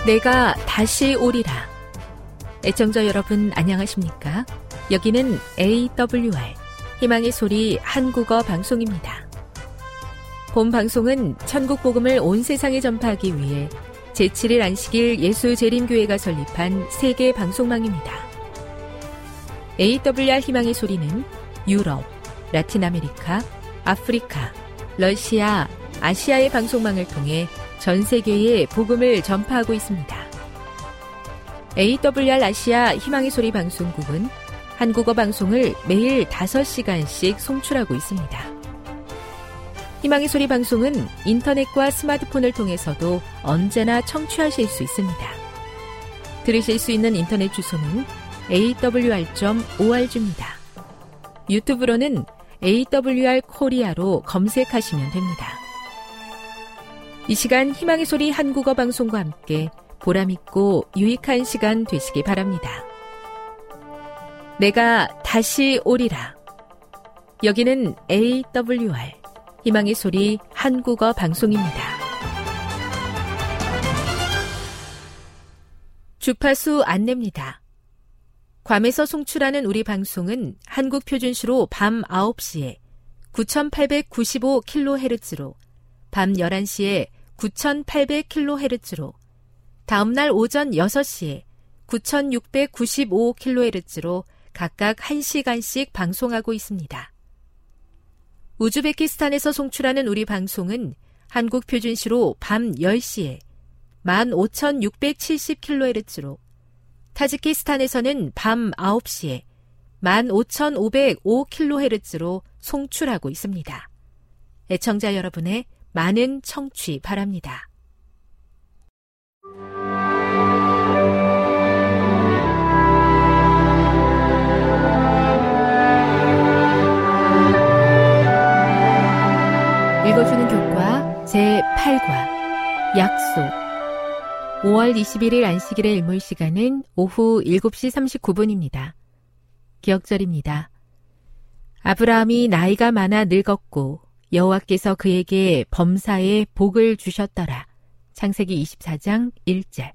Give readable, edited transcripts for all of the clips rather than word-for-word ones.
내가 다시 오리라. 애청자 여러분 안녕하십니까? 여기는 AWR 희망의 소리 한국어 방송입니다. 본 방송은 천국 복음을 온 세상에 전파하기 위해 제7일 안식일 예수재림교회가 설립한 세계 방송망입니다. AWR 희망의 소리는 유럽, 라틴 아메리카, 아프리카, 러시아, 아시아의 방송망을 통해 전 세계에 복음을 전파하고 있습니다. AWR 아시아 희망의 소리 방송국은 한국어 방송을 매일 5시간씩 송출하고 있습니다. 희망의 소리 방송은 인터넷과 스마트폰을 통해서도 언제나 청취하실 수 있습니다. 들으실 수 있는 인터넷 주소는 awr.org입니다. 유튜브로는 AWR 코리아로 검색하시면 됩니다. 이 시간 희망의 소리 한국어 방송과 함께 보람있고 유익한 시간 되시기 바랍니다. 내가 다시 오리라. 여기는 AWR 희망의 소리 한국어 방송입니다. 주파수 안내입니다. 괌에서 송출하는 우리 방송은 한국 표준시로 밤 9시에 9895kHz로 밤 11시에 9800kHz로 다음날 오전 6시에 9695kHz로 각각 1시간씩 방송하고 있습니다. 우즈베키스탄에서 송출하는 우리 방송은 한국 표준시로 밤 10시에 15670kHz로 타지키스탄에서는 밤 9시에 15505kHz로 송출하고 있습니다. 애청자 여러분의 많은 청취 바랍니다. 읽어주는 교과 제8과 약속. 5월 21일 안식일의 일몰 시간은 오후 7시 39분입니다. 기억절입니다. 아브라함이 나이가 많아 늙었고 여호와께서 그에게 범사에 복을 주셨더라. 창세기 24장 1절.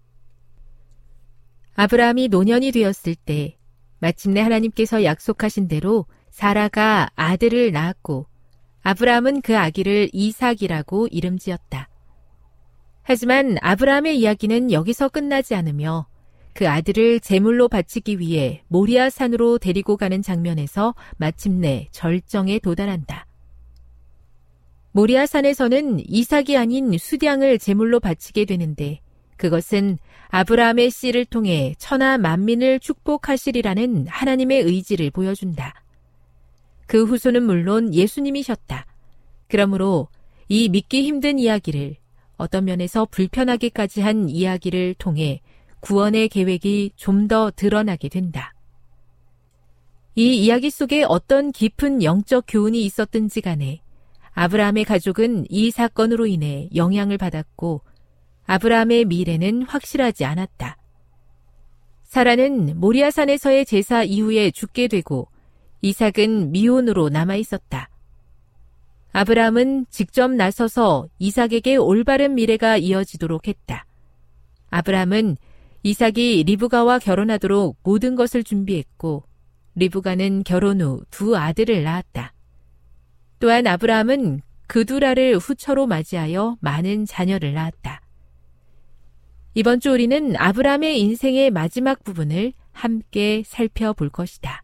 아브라함이 노년이 되었을 때 마침내 하나님께서 약속하신 대로 사라가 아들을 낳았고 아브라함은 그 아기를 이삭이라고 이름지었다. 하지만 아브라함의 이야기는 여기서 끝나지 않으며 그 아들을 제물로 바치기 위해 모리아 산으로 데리고 가는 장면에서 마침내 절정에 도달한다. 모리아 산에서는 이삭이 아닌 수량을 제물로 바치게 되는데 그것은 아브라함의 씨를 통해 천하 만민을 축복하시리라는 하나님의 의지를 보여준다. 그 후손은 물론 예수님이셨다. 그러므로 이 믿기 힘든 이야기를 어떤 면에서 불편하게까지 한 이야기를 통해 구원의 계획이 좀 더 드러나게 된다. 이 이야기 속에 어떤 깊은 영적 교훈이 있었든지 간에 아브라함의 가족은 이 사건으로 인해 영향을 받았고 아브라함의 미래는 확실하지 않았다. 사라는 모리아산에서의 제사 이후에 죽게 되고 이삭은 미혼으로 남아있었다. 아브라함은 직접 나서서 이삭에게 올바른 미래가 이어지도록 했다. 아브라함은 이삭이 리브가와 결혼하도록 모든 것을 준비했고 리브가는 결혼 후 2 아들을 낳았다. 또한 아브라함은 그두라를 후처로 맞이하여 많은 자녀를 낳았다. 이번 주 우리는 아브라함의 인생의 마지막 부분을 함께 살펴볼 것이다.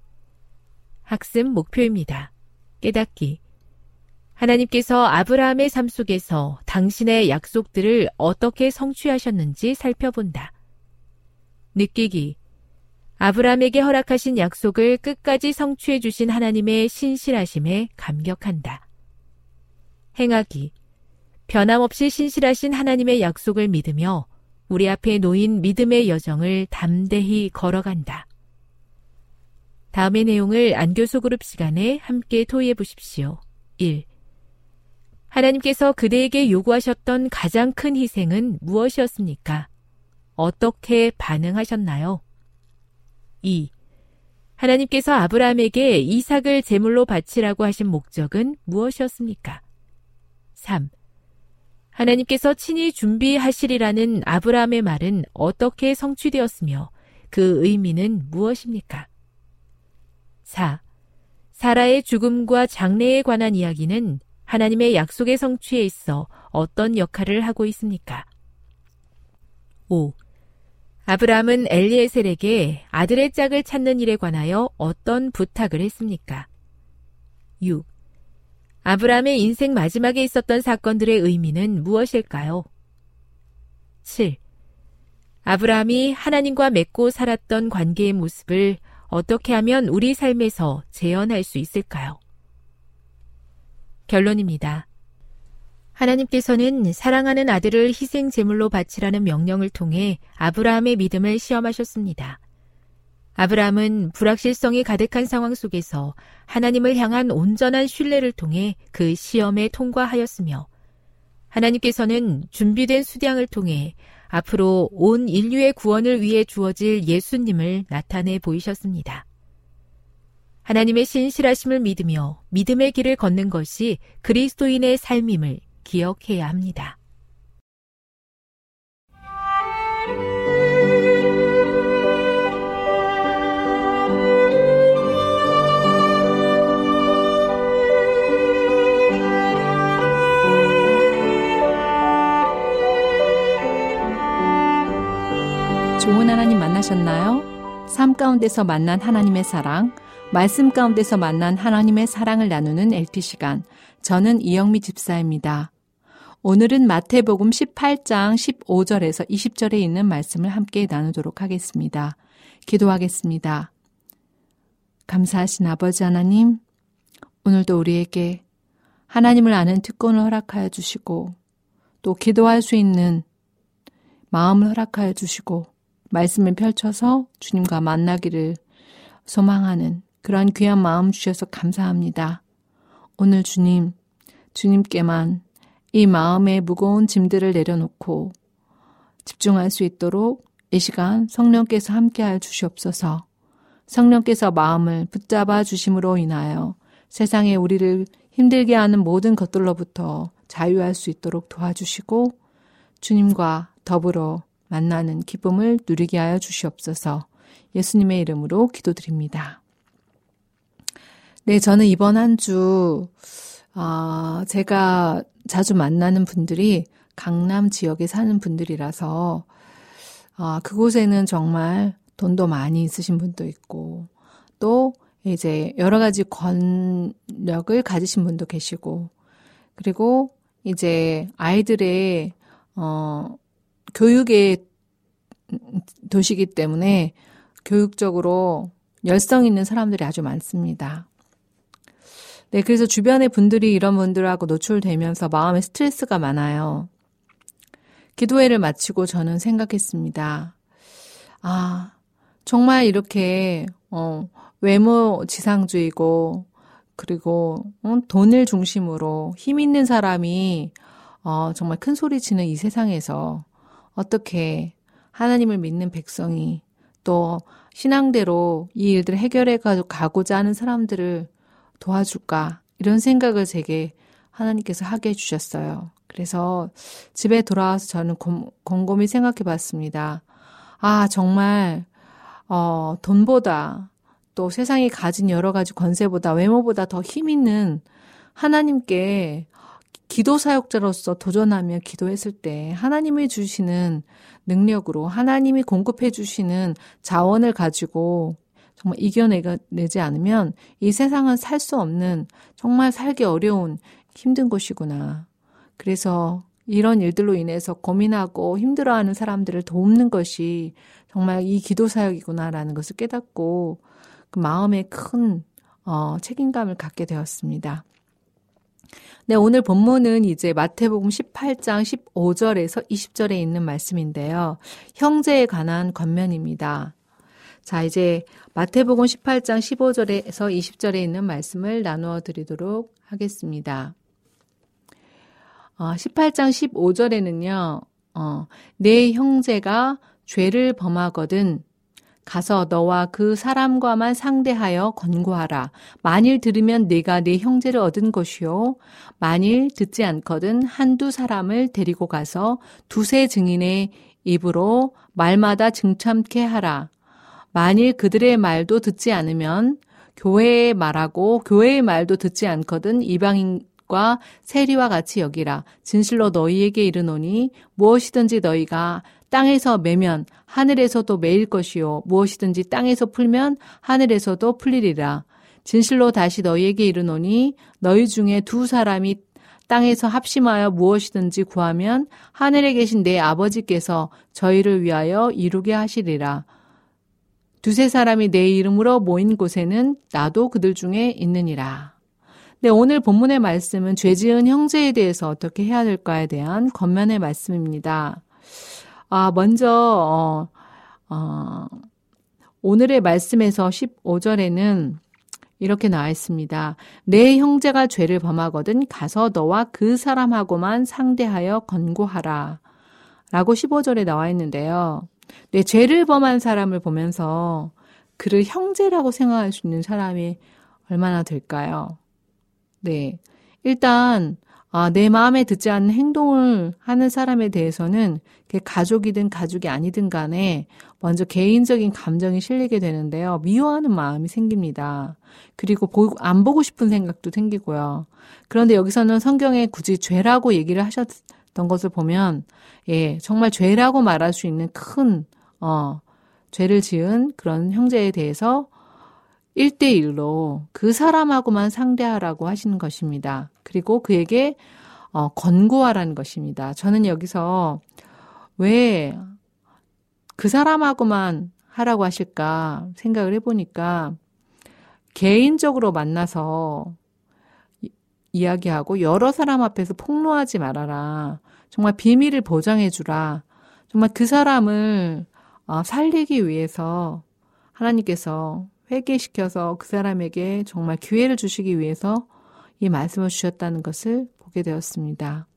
학습 목표입니다. 깨닫기. 하나님께서 아브라함의 삶 속에서 당신의 약속들을 어떻게 성취하셨는지 살펴본다. 느끼기. 아브라함에게 허락하신 약속을 끝까지 성취해 주신 하나님의 신실하심에 감격한다. 행하기. 변함없이 신실하신 하나님의 약속을 믿으며 우리 앞에 놓인 믿음의 여정을 담대히 걸어간다. 다음의 내용을 안교소 그룹 시간에 함께 토의해 보십시오. 1. 하나님께서 그대에게 요구하셨던 가장 큰 희생은 무엇이었습니까? 어떻게 반응하셨나요? 2. 하나님께서 아브라함에게 이삭을 제물로 바치라고 하신 목적은 무엇이었습니까? 3. 하나님께서 친히 준비하시리라는 아브라함의 말은 어떻게 성취되었으며 그 의미는 무엇입니까? 4. 사라의 죽음과 장래에 관한 이야기는 하나님의 약속의 성취에 있어 어떤 역할을 하고 있습니까? 5. 아브라함은 엘리에셀에게 아들의 짝을 찾는 일에 관하여 어떤 부탁을 했습니까? 6. 아브라함의 인생 마지막에 있었던 사건들의 의미는 무엇일까요? 7. 아브라함이 하나님과 맺고 살았던 관계의 모습을 어떻게 하면 우리 삶에서 재현할 수 있을까요? 결론입니다. 하나님께서는 사랑하는 아들을 희생 제물로 바치라는 명령을 통해 아브라함의 믿음을 시험하셨습니다. 아브라함은 불확실성이 가득한 상황 속에서 하나님을 향한 온전한 신뢰를 통해 그 시험에 통과하였으며, 하나님께서는 준비된 수량을 통해 앞으로 온 인류의 구원을 위해 주어질 예수님을 나타내 보이셨습니다. 하나님의 신실하심을 믿으며 믿음의 길을 걷는 것이 그리스도인의 삶임을 기억해야 합니다. 좋은 하나님 만나셨나요? 삶 가운데서 만난 하나님의 사랑, 말씀 가운데서 만난 하나님의 사랑을 나누는 LT 시간. 저는 이영미 집사입니다. 오늘은 마태복음 18장 15절에서 20절에 있는 말씀을 함께 나누도록 하겠습니다. 기도하겠습니다. 감사하신 아버지 하나님, 오늘도 우리에게 하나님을 아는 특권을 허락하여 주시고, 또 기도할 수 있는 마음을 허락하여 주시고, 말씀을 펼쳐서 주님과 만나기를 소망하는 그런 귀한 마음 주셔서 감사합니다. 오늘 주님께만 이 마음의 무거운 짐들을 내려놓고 집중할 수 있도록 이 시간 성령께서 함께하여 주시옵소서. 성령께서 마음을 붙잡아 주심으로 인하여 세상에 우리를 힘들게 하는 모든 것들로부터 자유할 수 있도록 도와주시고 주님과 더불어 만나는 기쁨을 누리게 하여 주시옵소서. 예수님의 이름으로 기도드립니다. 네, 저는 이번 한 주 제가 자주 만나는 분들이 강남 지역에 사는 분들이라서 그곳에는 정말 돈도 많이 있으신 분도 있고 또 이제 여러 가지 권력을 가지신 분도 계시고 그리고 이제 아이들의 교육의 도시이기 때문에 교육적으로 열성 있는 사람들이 아주 많습니다. 네, 그래서 주변의 분들이 이런 분들하고 노출되면서 마음에 스트레스가 많아요. 기도회를 마치고 저는 생각했습니다. 정말 이렇게 외모 지상주의고 그리고 돈을 중심으로 힘 있는 사람이 정말 큰 소리 치는 이 세상에서 어떻게 하나님을 믿는 백성이 또 신앙대로 이 일들을 해결해 가고자 하는 사람들을 도와줄까 이런 생각을 제게 하나님께서 하게 해주셨어요. 그래서 집에 돌아와서 저는 곰곰이 생각해 봤습니다. 정말 돈보다 또 세상이 가진 여러 가지 권세보다 외모보다 더 힘 있는 하나님께 기도 사역자로서 도전하며 기도했을 때 하나님이 주시는 능력으로 하나님이 공급해 주시는 자원을 가지고 정말 이겨내지 않으면 이 세상은 살 수 없는 정말 살기 어려운 힘든 곳이구나. 그래서 이런 일들로 인해서 고민하고 힘들어하는 사람들을 돕는 것이 정말 이 기도 사역이구나라는 것을 깨닫고 그 마음에 큰 책임감을 갖게 되었습니다. 네, 오늘 본문은 이제 마태복음 18장 15절에서 20절에 있는 말씀인데요. 형제에 관한 권면입니다. 자, 이제 마태복음 18장 15절에서 20절에 있는 말씀을 나누어 드리도록 하겠습니다. 18장 15절에는요. 내 형제가 죄를 범하거든 가서 너와 그 사람과만 상대하여 권고하라. 만일 들으면 네가 네 형제를 얻은 것이요. 만일 듣지 않거든 한두 사람을 데리고 가서 두세 증인의 입으로 말마다 증참케 하라. 만일 그들의 말도 듣지 않으면 교회의 말하고 교회의 말도 듣지 않거든 이방인과 세리와 같이 여기라. 진실로 너희에게 이르노니 무엇이든지 너희가 땅에서 매면 하늘에서도 매일 것이요 무엇이든지 땅에서 풀면 하늘에서도 풀리리라. 진실로 다시 너희에게 이르노니 너희 중에 두 사람이 땅에서 합심하여 무엇이든지 구하면 하늘에 계신 내 아버지께서 저희를 위하여 이루게 하시리라. 두세 사람이 내 이름으로 모인 곳에는 나도 그들 중에 있느니라. 네, 오늘 본문의 말씀은 죄지은 형제에 대해서 어떻게 해야 될까에 대한 겉면의 말씀입니다. 먼저 오늘의 말씀에서 15절에는 이렇게 나와 있습니다. 내 형제가 죄를 범하거든 가서 너와 그 사람하고만 상대하여 권고하라. 라고 15절에 나와 있는데요. 네, 죄를 범한 사람을 보면서 그를 형제라고 생각할 수 있는 사람이 얼마나 될까요? 네, 일단 내 마음에 듣지 않는 행동을 하는 사람에 대해서는 그게 가족이든 가족이 아니든 간에 먼저 개인적인 감정이 실리게 되는데요. 미워하는 마음이 생깁니다. 그리고 안 보고 싶은 생각도 생기고요. 그런데 여기서는 성경에 굳이 죄라고 얘기를 하셨던 것을 보면 정말 죄라고 말할 수 있는 큰 죄를 지은 그런 형제에 대해서 1대1로 그 사람하고만 상대하라고 하시는 것입니다. 그리고 그에게 권고하라는 것입니다. 저는 여기서 왜 그 사람하고만 하라고 하실까 생각을 해보니까 개인적으로 만나서 이야기하고 여러 사람 앞에서 폭로하지 말아라. 정말 비밀을 보장해주라. 정말 그 사람을 살리기 위해서 하나님께서 회개시켜서 그 사람에게 정말 기회를 주시기 위해서 이 말씀을 주셨다는 것을 보게 되었습니다.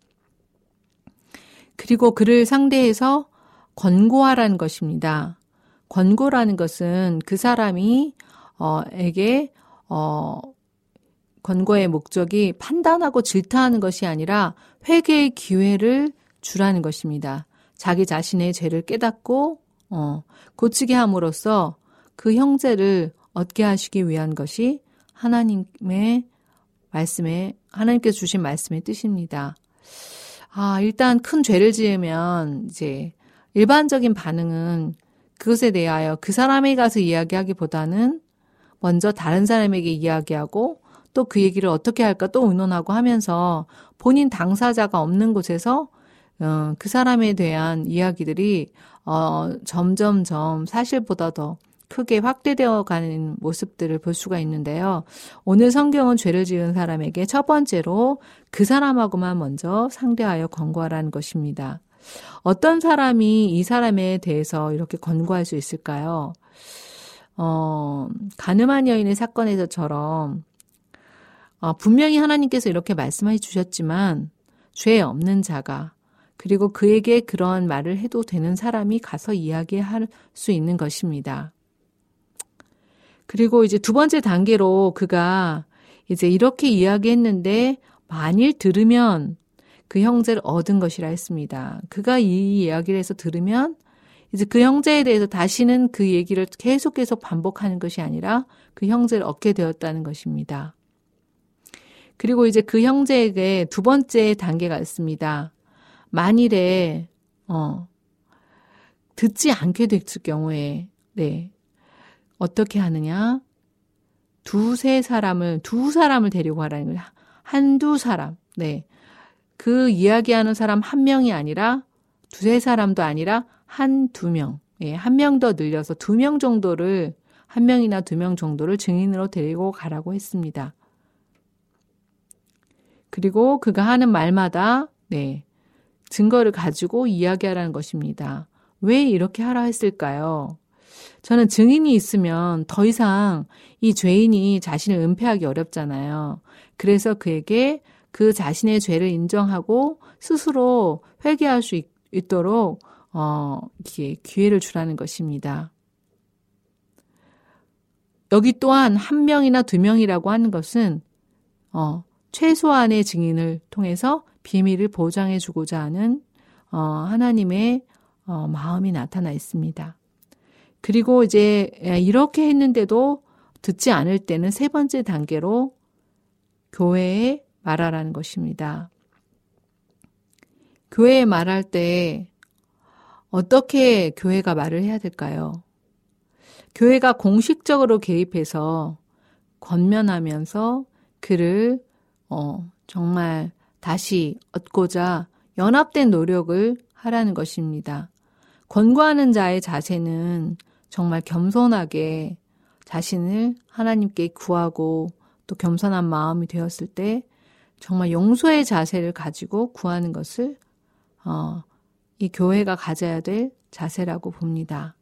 그리고 그를 상대해서 권고하라는 것입니다. 권고라는 것은 그 사람이 에게 권고의 목적이 판단하고 질타하는 것이 아니라 회개의 기회를 주라는 것입니다. 자기 자신의 죄를 깨닫고 고치게 함으로써 그 형제를 얻게 하시기 위한 것이 하나님의 말씀에 하나님께서 주신 말씀의 뜻입니다. 일단 큰 죄를 지으면 이제 일반적인 반응은 그것에 대하여 그 사람에게 가서 이야기하기보다는 먼저 다른 사람에게 이야기하고 또 그 얘기를 어떻게 할까 또 의논하고 하면서 본인 당사자가 없는 곳에서 그 사람에 대한 이야기들이 점점점 사실보다 더 크게 확대되어 가는 모습들을 볼 수가 있는데요. 오늘 성경은 죄를 지은 사람에게 첫 번째로 그 사람하고만 먼저 상대하여 권고하라는 것입니다. 어떤 사람이 이 사람에 대해서 이렇게 권고할 수 있을까요? 가늠한 여인의 사건에서처럼 분명히 하나님께서 이렇게 말씀해 주셨지만 죄 없는 자가 그리고 그에게 그런 말을 해도 되는 사람이 가서 이야기할 수 있는 것입니다. 그리고 이제 두 번째 단계로 그가 이제 이렇게 이야기했는데 만일 들으면 그 형제를 얻은 것이라 했습니다. 그가 이 이야기를 해서 들으면 이제 그 형제에 대해서 다시는 그 얘기를 계속 반복하는 것이 아니라 그 형제를 얻게 되었다는 것입니다. 그리고 이제 그 형제에게 두 번째 단계가 있습니다. 만일에 듣지 않게 됐을 경우에 어떻게 하느냐? 두 사람을 데리고 가라는 거예요. 한두 사람. 그 이야기하는 사람 한 명이 아니라 두세 사람도 아니라 한두 명. 한 명 더 늘려서 2명 정도를, 한 명이나 2명 정도를 증인으로 데리고 가라고 했습니다. 그리고 그가 하는 말마다, 증거를 가지고 이야기하라는 것입니다. 왜 이렇게 하라 했을까요? 저는 증인이 있으면 더 이상 이 죄인이 자신을 은폐하기 어렵잖아요. 그래서 그에게 그 자신의 죄를 인정하고 스스로 회개할 수 있도록 이렇게 기회를 주라는 것입니다. 여기 또한 한 명이나 두 명이라고 하는 것은 최소한의 증인을 통해서 비밀을 보장해 주고자 하는 하나님의 마음이 나타나 있습니다. 그리고 이제 이렇게 했는데도 듣지 않을 때는 세 번째 단계로 교회에 말하라는 것입니다. 교회에 말할 때 어떻게 교회가 말을 해야 될까요? 교회가 공식적으로 개입해서 권면하면서 그를 정말 다시 얻고자 연합된 노력을 하라는 것입니다. 권고하는 자의 자세는 정말 겸손하게 자신을 하나님께 구하고 또 겸손한 마음이 되었을 때 정말 용서의 자세를 가지고 구하는 것을 이 교회가 가져야 될 자세라고 봅니다.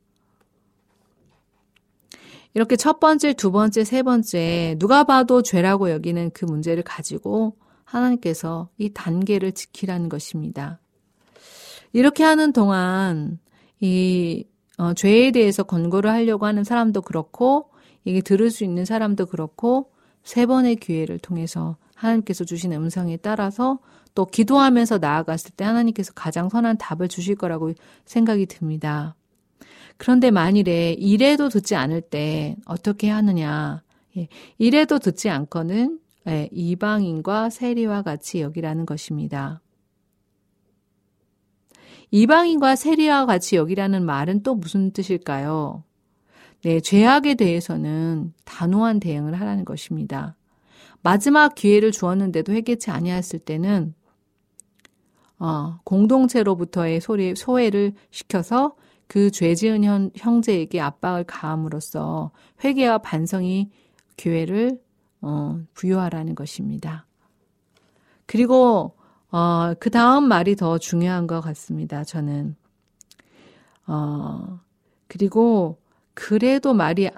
이렇게 첫 번째, 두 번째, 세 번째 누가 봐도 죄라고 여기는 그 문제를 가지고 하나님께서 이 단계를 지키라는 것입니다. 이렇게 하는 동안 이 죄에 대해서 권고를 하려고 하는 사람도 그렇고 이게 들을 수 있는 사람도 그렇고 세 번의 기회를 통해서 하나님께서 주신 음성에 따라서 또 기도하면서 나아갔을 때 하나님께서 가장 선한 답을 주실 거라고 생각이 듭니다. 그런데 만일에 이래도 듣지 않을 때 어떻게 하느냐. 이래도 듣지 않고는 이방인과 세리와 같이 여기라는 것입니다. 이방인과 세리와 같이 여기라는 말은 또 무슨 뜻일까요? 네, 죄악에 대해서는 단호한 대응을 하라는 것입니다. 마지막 기회를 주었는데도 회개치 아니했을 때는 공동체로부터의 소외를 시켜서 그 죄 지은 형제에게 압박을 가함으로써 회개와 반성이 기회를 부여하라는 것입니다. 그리고 그 다음 말이 더 중요한 것 같습니다. 저는 그리고 그래도 말이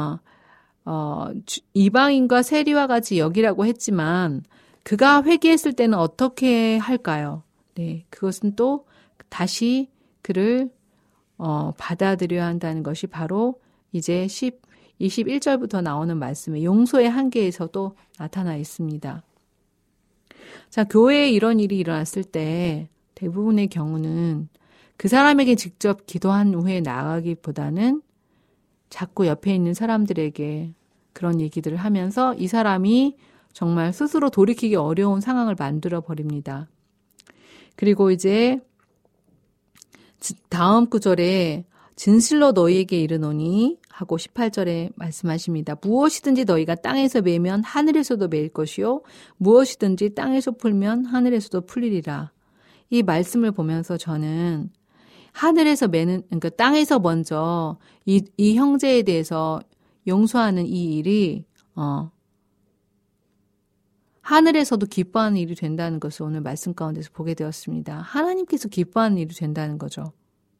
이방인과 세리와 같이 여기라고 했지만 그가 회개했을 때는 어떻게 할까요? 네, 그것은 또 다시 그를 받아들여야 한다는 것이 바로 이제 21절부터 나오는 말씀의 용서의 한계에서도 나타나 있습니다. 자, 교회에 이런 일이 일어났을 때 대부분의 경우는 그 사람에게 직접 기도한 후에 나아가기보다는 자꾸 옆에 있는 사람들에게 그런 얘기들을 하면서 이 사람이 정말 스스로 돌이키기 어려운 상황을 만들어 버립니다. 그리고 이제 다음 구절에 진실로 너희에게 이르노니 하고 18절에 말씀하십니다. 무엇이든지 너희가 땅에서 매면 하늘에서도 매일 것이요 무엇이든지 땅에서 풀면 하늘에서도 풀리리라. 이 말씀을 보면서 저는 하늘에서 매는 그러니까 땅에서 먼저 이 형제에 대해서 용서하는 이 일이 하늘에서도 기뻐하는 일이 된다는 것을 오늘 말씀 가운데서 보게 되었습니다. 하나님께서 기뻐하는 일이 된다는 거죠.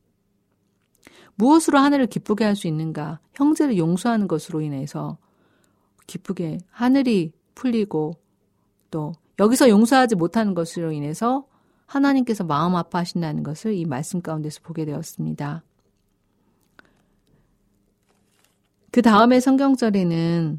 무엇으로 하늘을 기쁘게 할 수 있는가? 형제를 용서하는 것으로 인해서 기쁘게 하늘이 풀리고 또 여기서 용서하지 못하는 것으로 인해서 하나님께서 마음 아파하신다는 것을 이 말씀 가운데서 보게 되었습니다. 그 다음에 성경절에는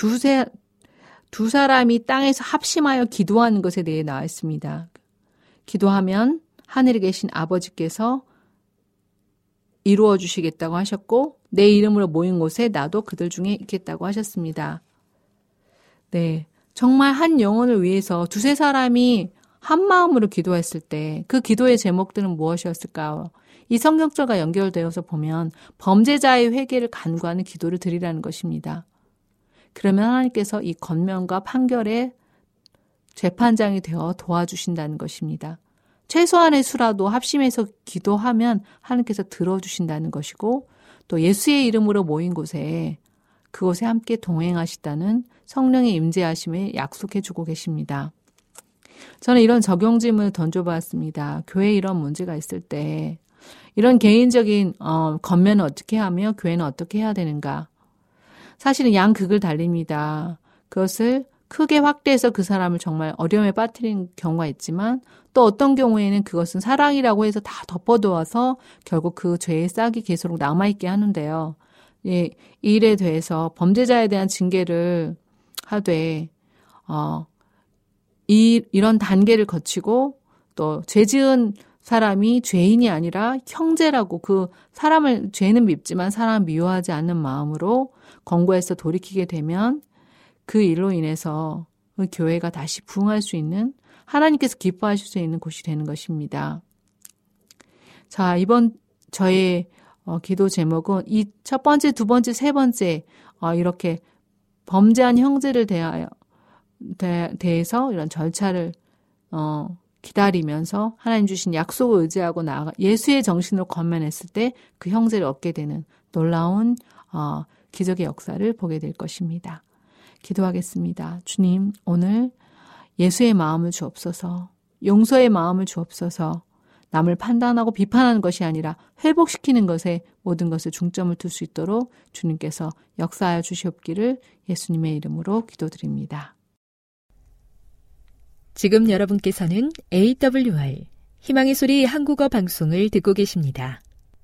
두 사람이 땅에서 합심하여 기도하는 것에 대해 나와 있습니다. 기도하면 하늘에 계신 아버지께서 이루어 주시겠다고 하셨고 내 이름으로 모인 곳에 나도 그들 중에 있겠다고 하셨습니다. 네, 정말 한 영혼을 위해서 두세 사람이 한 마음으로 기도했을 때 그 기도의 제목들은 무엇이었을까요? 이 성경절과 연결되어서 보면 범죄자의 회개를 간구하는 기도를 드리라는 것입니다. 그러면 하나님께서 이 권면과 판결의 재판장이 되어 도와주신다는 것입니다. 최소한의 수라도 합심해서 기도하면 하나님께서 들어주신다는 것이고 또 예수의 이름으로 모인 곳에 그곳에 함께 동행하시다는 성령의 임재하심을 약속해 주고 계십니다. 저는 이런 적용 질문을 던져보았습니다. 교회에 이런 문제가 있을 때 이런 개인적인 권면을 어떻게 하며 교회는 어떻게 해야 되는가? 사실은 양극을 달립니다. 그것을 크게 확대해서 그 사람을 정말 어려움에 빠뜨리는 경우가 있지만 또 어떤 경우에는 그것은 사랑이라고 해서 다 덮어두어서 결국 그 죄의 싹이 계속 남아있게 하는데요. 이 일에 대해서 범죄자에 대한 징계를 하되 이런 단계를 거치고 또 죄 지은 사람이 죄인이 아니라 형제라고 그 사람을 죄는 밉지만 사람을 미워하지 않는 마음으로 권고해서 돌이키게 되면 그 일로 인해서 그 교회가 다시 부흥할 수 있는 하나님께서 기뻐하실 수 있는 곳이 되는 것입니다. 자, 이번 저의 기도 제목은 이 첫 번째, 두 번째, 세 번째 이렇게 범죄한 형제를 대해서 이런 절차를 기다리면서 하나님 주신 약속을 의지하고 나아가 예수의 정신으로 권면했을 때 그 형제를 얻게 되는 놀라운 기적의 역사를 보게 될 것입니다. 기도하겠습니다. 주님, 오늘 예수의 마음을 주옵소서, 용서의 마음을 주옵소서, 남을 판단하고 비판하는 것이 아니라 회복시키는 것에 모든 것을 중점을 둘 수 있도록 주님께서 역사하여 주시옵기를 예수님의 이름으로 기도드립니다. 지금 여러분께서는 AWR 희망의 소리 한국어 방송을 듣고 계십니다.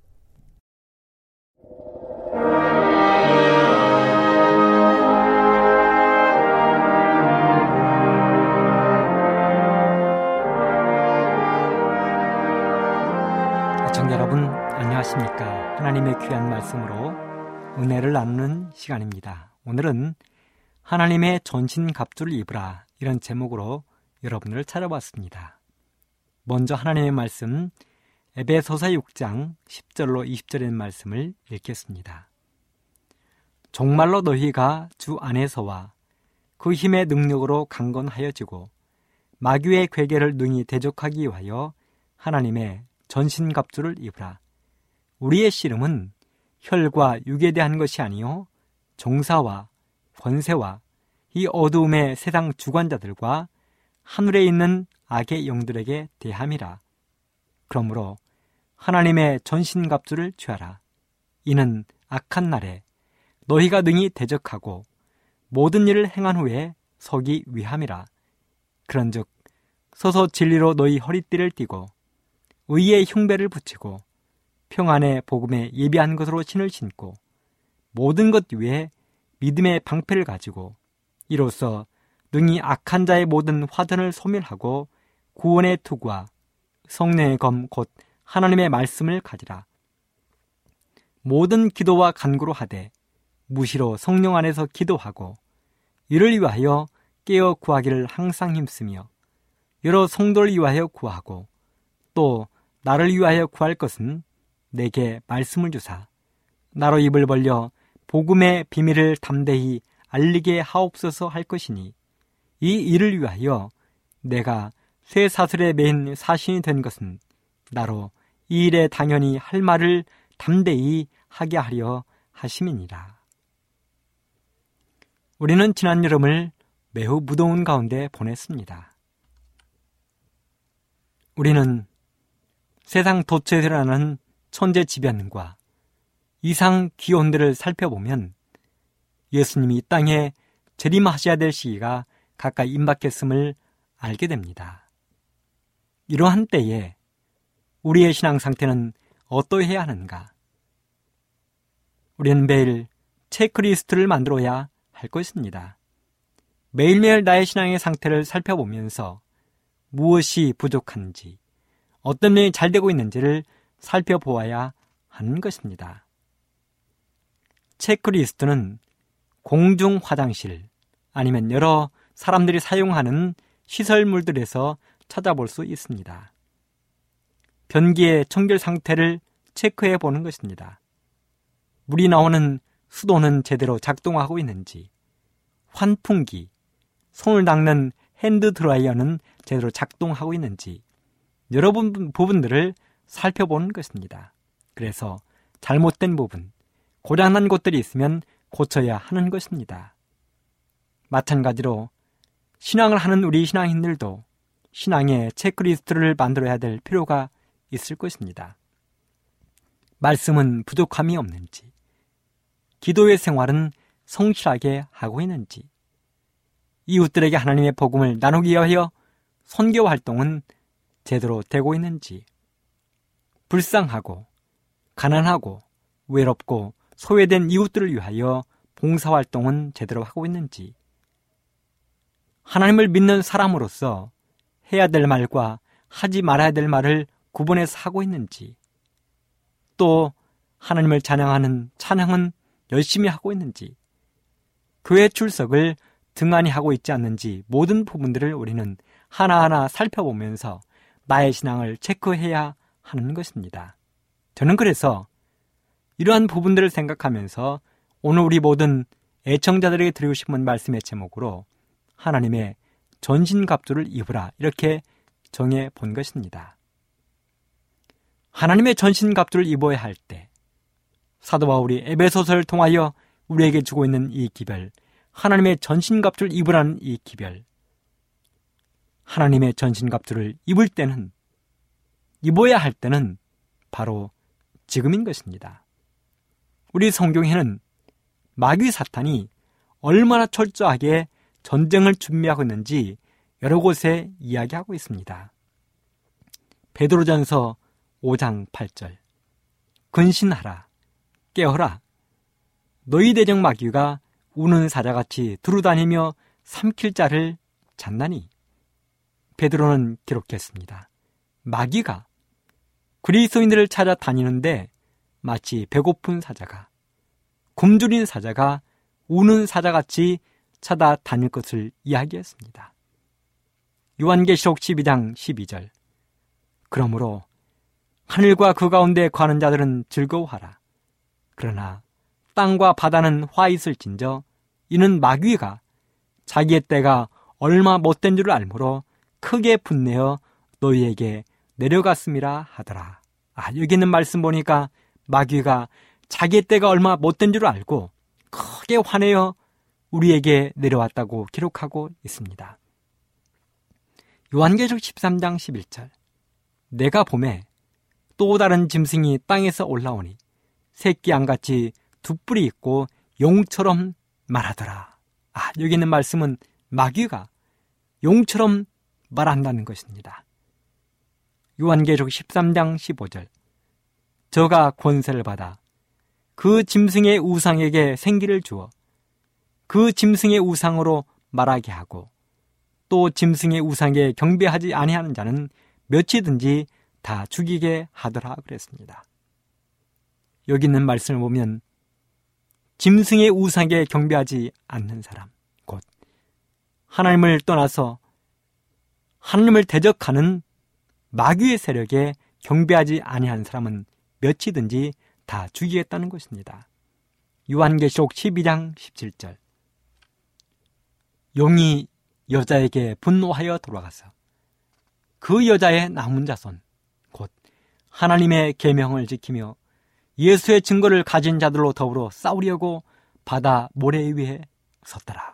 시청자 여러분, 안녕하십니까? 하나님의 귀한 말씀으로 은혜를 나누는 시간입니다. 오늘은 하나님의 전신갑주를 입으라, 이런 제목으로 여러분을 찾아봤습니다. 먼저 하나님의 말씀 에베소서 6장 10절로 20절의 말씀을 읽겠습니다. 정말로 너희가 주 안에서와 그 힘의 능력으로 강건하여지고 마귀의 괴계를 능히 대적하기 위하여 하나님의 전신갑주를 입으라. 우리의 씨름은 혈과 육에 대한 것이 아니요 종사와 권세와 이 어두움의 세상 주관자들과 하늘에 있는 악의 영들에게 대함이라. 그러므로 하나님의 전신갑주를 취하라. 이는 악한 날에 너희가 능히 대적하고 모든 일을 행한 후에 서기 위함이라. 그런즉 서서 진리로 너희 허리띠를 띠고 의의 흉배를 붙이고 평안의 복음에 예비한 것으로 신을 신고 모든 것 위에 믿음의 방패를 가지고 이로써 능히 악한 자의 모든 화전을 소멸하고 구원의 투구와 성령의 검 곧 하나님의 말씀을 가지라. 모든 기도와 간구로 하되 무시로 성령 안에서 기도하고 이를 위하여 깨어 구하기를 항상 힘쓰며 여러 성도를 위하여 구하고 또 나를 위하여 구할 것은 내게 말씀을 주사 나로 입을 벌려 복음의 비밀을 담대히 알리게 하옵소서 할 것이니 이 일을 위하여 내가 쇠사슬에 매인 사신이 된 것은 나로 이 일에 당연히 할 말을 담대히 하게 하려 하심이니라. 우리는 지난 여름을 매우 무더운 가운데 보냈습니다. 우리는 세상 도처에서 일어나는 천재지변과 이상 기온들을 살펴보면 예수님이 이 땅에 재림하셔야 될 시기가 가까이 임박했음을 알게 됩니다. 이러한 때에 우리의 신앙 상태는 어떠해야 하는가? 우리는 매일 체크리스트를 만들어야 할 것입니다. 매일매일 나의 신앙의 상태를 살펴보면서 무엇이 부족한지, 어떤 면이 잘 되고 있는지를 살펴보아야 하는 것입니다. 체크리스트는 공중 화장실 아니면 여러 사람들이 사용하는 시설물들에서 찾아볼 수 있습니다. 변기의 청결 상태를 체크해 보는 것입니다. 물이 나오는 수도는 제대로 작동하고 있는지, 환풍기, 손을 닦는 핸드 드라이어는 제대로 작동하고 있는지 여러 부분들을 살펴보는 것입니다. 그래서 잘못된 부분, 고장난 곳들이 있으면 고쳐야 하는 것입니다. 마찬가지로 신앙을 하는 우리 신앙인들도 신앙의 체크리스트를 만들어야 될 필요가 있을 것입니다. 말씀은 부족함이 없는지, 기도의 생활은 성실하게 하고 있는지, 이웃들에게 하나님의 복음을 나누기 위하여 선교 활동은 제대로 되고 있는지, 불쌍하고 가난하고 외롭고 소외된 이웃들을 위하여 봉사활동은 제대로 하고 있는지, 하나님을 믿는 사람으로서 해야 될 말과 하지 말아야 될 말을 구분해서 하고 있는지, 또 하나님을 찬양하는 찬양은 열심히 하고 있는지, 교회 출석을 등한히 하고 있지 않는지, 모든 부분들을 우리는 하나하나 살펴보면서 나의 신앙을 체크해야 하는 것입니다. 저는 그래서 이러한 부분들을 생각하면서 오늘 우리 모든 애청자들에게 드리고 싶은 말씀의 제목으로 하나님의 전신갑주를 입으라, 이렇게 정해 본 것입니다. 하나님의 전신갑주를 입어야 할 때 사도 바울이 에베소서를 통하여 우리에게 주고 있는 이 기별, 하나님의 전신갑주를 입으라는 이 기별, 하나님의 전신갑주를 입을 때는, 입어야 할 때는 바로 지금인 것입니다. 우리 성경에는 마귀 사탄이 얼마나 철저하게 전쟁을 준비하고 있는지 여러 곳에 이야기하고 있습니다. 베드로전서 5장 8절, 근신하라, 깨어라, 너희 대적 마귀가 우는 사자같이 두루다니며 삼킬 자를 찾나니. 베드로는 기록했습니다. 마귀가 그리스도인들을 찾아다니는데 마치 배고픈 사자가, 굶주린 사자가 우는 사자같이 찾아다닐 것을 이야기했습니다. 요한계시록 12장 12절, 그러므로 하늘과 그 가운데 거하는 자들은 즐거워하라. 그러나 땅과 바다는 화 있을진저 이는 마귀가 자기의 때가 얼마 못된 줄을 알므로 크게 분내어 너희에게 내려갔음이라 하더라. 여기 있는 말씀 보니까 마귀가 자기의 때가 얼마 못된 줄을 알고 크게 화내어 우리에게 내려왔다고 기록하고 있습니다. 요한계시록 13장 11절, 내가 보매 또 다른 짐승이 땅에서 올라오니 새끼 양같이 두 뿔이 있고 용처럼 말하더라. 여기 있는 말씀은 마귀가 용처럼 말한다는 것입니다. 요한계시록 13장 15절, 저가 권세를 받아 그 짐승의 우상에게 생기를 주어 그 짐승의 우상으로 말하게 하고 또 짐승의 우상에 경배하지 아니하는 자는 몇이든지 다 죽이게 하더라 그랬습니다. 여기 있는 말씀을 보면 짐승의 우상에 경배하지 않는 사람, 곧 하나님을 떠나서 하나님을 대적하는 마귀의 세력에 경배하지 아니하는 사람은 몇이든지 다 죽이겠다는 것입니다. 요한계시록 12장 17절, 용이 여자에게 분노하여 돌아가서 그 여자의 남은 자손, 곧 하나님의 계명을 지키며 예수의 증거를 가진 자들로 더불어 싸우려고 바다 모래 위에 섰더라.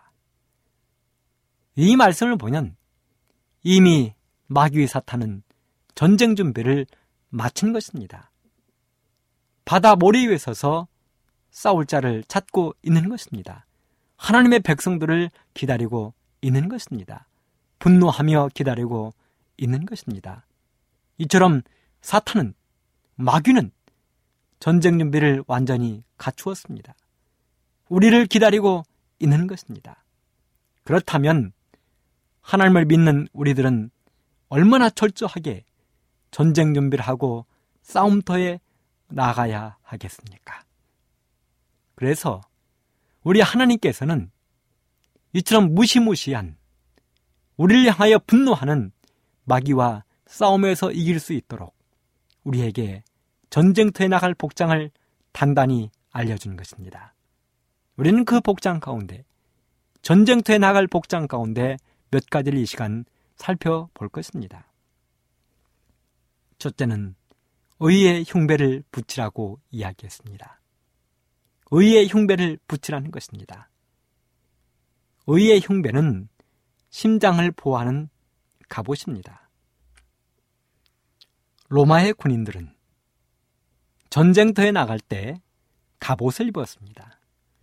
이 말씀을 보면 이미 마귀의 사탄은 전쟁 준비를 마친 것입니다. 바다 모래 위에 서서 싸울 자를 찾고 있는 것입니다. 하나님의 백성들을 기다리고 있는 것입니다. 분노하며 기다리고 있는 것입니다. 이처럼 사탄은, 마귀는 전쟁 준비를 완전히 갖추었습니다. 우리를 기다리고 있는 것입니다. 그렇다면 하나님을 믿는 우리들은 얼마나 철저하게 전쟁 준비를 하고 싸움터에 나가야 하겠습니까? 그래서 우리 하나님께서는 이처럼 무시무시한, 우리를 향하여 분노하는 마귀와 싸움에서 이길 수 있도록 우리에게 전쟁터에 나갈 복장을 단단히 알려준 것입니다. 우리는 그 복장 가운데, 전쟁터에 나갈 복장 가운데 몇 가지를 이 시간 살펴볼 것입니다. 첫째는 의의 흉배를 붙이라고 이야기했습니다. 의의 흉배를 붙이라는 것입니다. 의의 흉배는 심장을 보호하는 갑옷입니다. 로마의 군인들은 전쟁터에 나갈 때 갑옷을 입었습니다.